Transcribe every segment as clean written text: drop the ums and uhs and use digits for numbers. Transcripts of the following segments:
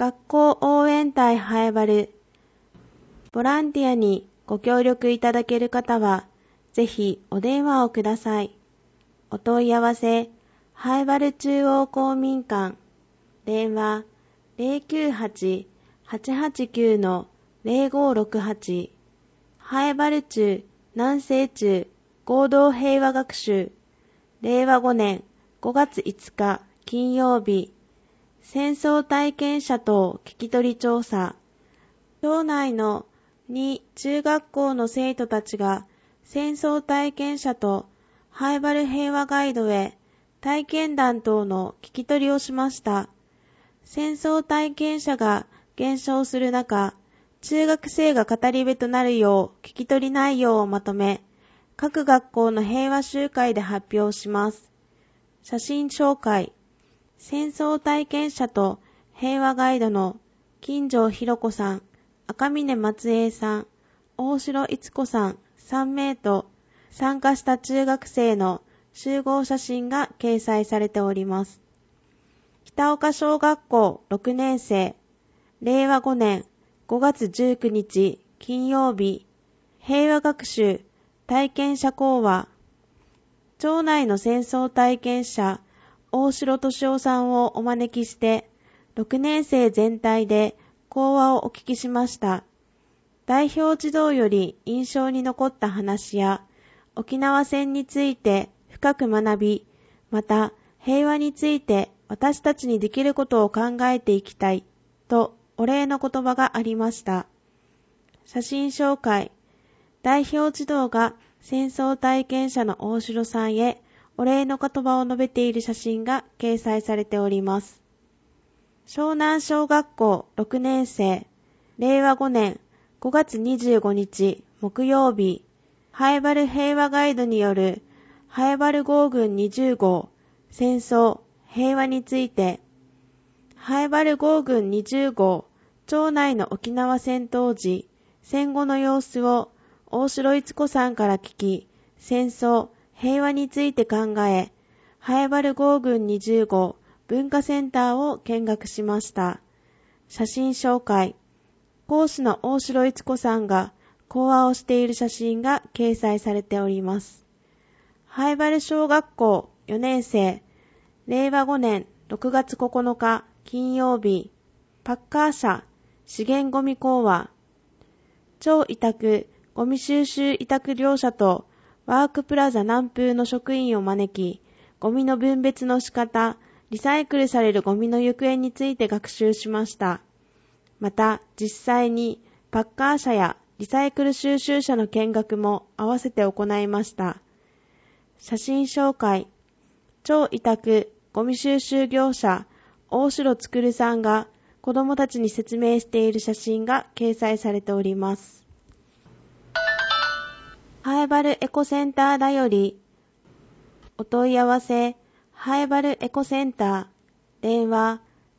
学校応援隊ハエバルボランティアにご協力いただける方は、ぜひお電話をください。お問い合わせ、ハエバル中央公民館、電話098-889-0568、ハエバル中南西中合同平和学習、令和5年5月5日金曜日、戦争体験者等聞き取り調査。町内の2中学校の生徒たちが戦争体験者とハエバル平和ガイドへ体験談等の聞き取りをしました。戦争体験者が減少する中、中学生が語り部となるよう聞き取り内容をまとめ、各学校の平和集会で発表します。写真紹介。戦争体験者と平和ガイドの金城博子さん、赤嶺松江さん、大城逸子さん3名と参加した中学生の集合写真が掲載されております。北岡小学校6年生、令和5年5月19日金曜日、平和学習体験者講話。町内の戦争体験者、大城敏夫さんをお招きして、6年生全体で講話をお聞きしました。代表児童より印象に残った話や、沖縄戦について深く学び、また平和について私たちにできることを考えていきたい、とお礼の言葉がありました。写真紹介。代表児童が戦争体験者の大城さんへお礼の言葉を述べている写真が掲載されております。湘南小学校6年生、令和5年5月25日木曜日、ハエバル平和ガイドによるハエバル号軍20号戦争平和について、ハエバル号軍20号町内の沖縄戦当時戦後の様子を大城逸子さんから聞き、戦争平和について考え、ハエバル号軍20号文化センターを見学しました。写真紹介。講師の大城逸子さんが講話をしている写真が掲載されております。ハエバル小学校4年生、令和5年6月9日金曜日、パッカー社資源ゴミ講話。町委託ゴミ収集委託業者とワークプラザ南風の職員を招き、ゴミの分別の仕方、リサイクルされるゴミの行方について学習しました。また、実際にパッカー車やリサイクル収集車の見学も合わせて行いました。写真紹介。町委託ゴミ収集業者、大城つくるさんが子どもたちに説明している写真が掲載されております。ハエバルエコセンターだより、お問い合わせ、ハエバルエコセンター、電話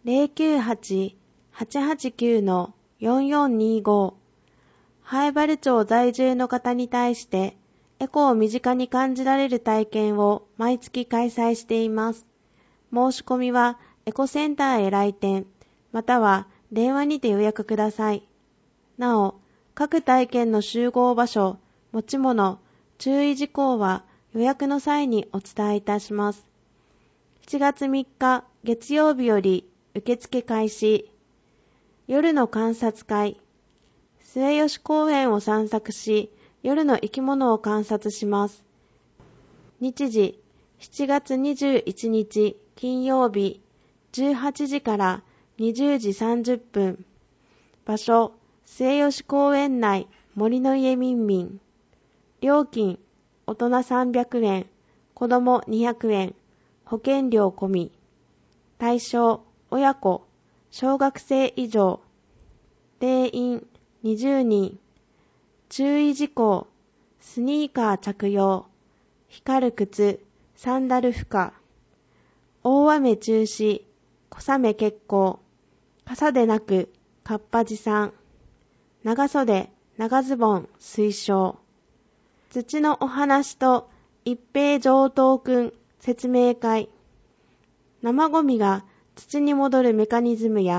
098-889-4425。ハエバル町在住の方に対して、エコを身近に感じられる体験を毎月開催しています。申し込みはエコセンターへ来店、または電話にて予約ください。なお、各体験の集合場所、持ち物、注意事項は予約の際にお伝えいたします。7月3日月曜日より受付開始。夜の観察会。末吉公園を散策し、夜の生き物を観察します。日時、7月21日金曜日、18時から20時30分。場所、末吉公園内森の家みんみん。料金、大人300円、子供200円、保険料込み。対象、親子、小学生以上。定員、20人。注意事項、スニーカー着用、光る靴、サンダル不可。大雨中止、小雨決行。傘でなく、かっぱ持参。長袖、長ズボン、推奨。土のお話と一平上等くん説明会。生ゴミが土に戻るメカニズムや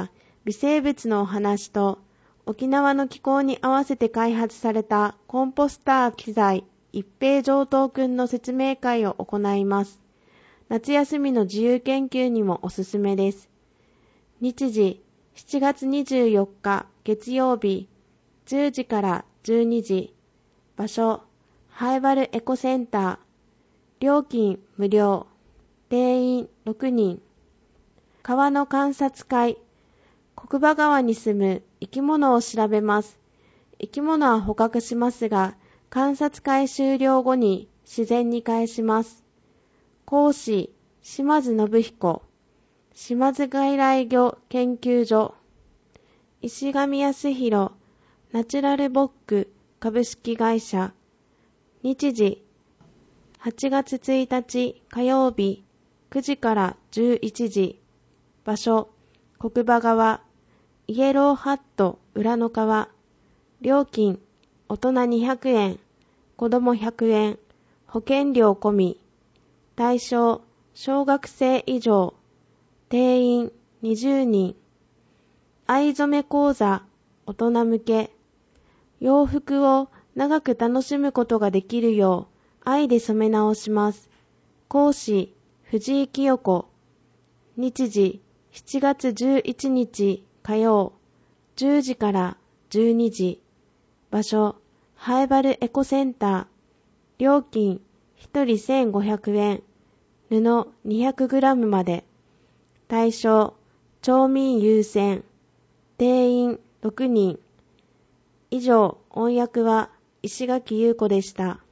微生物のお話と沖縄の気候に合わせて開発されたコンポスター機材一平上等くんの説明会を行います。夏休みの自由研究にもおすすめです。日時7月24日月曜日10時から12時。場所ハイバルエコセンター。料金無料。定員6人。川の観察会。国場川に住む生き物を調べます。生き物は捕獲しますが、観察会終了後に自然に返します。講師、島津信彦。島津外来魚研究所。石上康弘。ナチュラルボック株式会社。日時、8月1日火曜日9時から11時。場所、国場川。イエローハット裏の川。料金、大人200円、子供100円、保険料込み。対象、小学生以上。定員20人。藍染め講座、大人向け。洋服を長く楽しむことができるよう、藍で染め直します。講師、藤井清子。日時、7月11日火曜、10時から12時。場所、ハエバルエコセンター。料金、1人1500円。布 200g まで。対象、町民優先。定員6人。以上、音訳は石垣優子でした。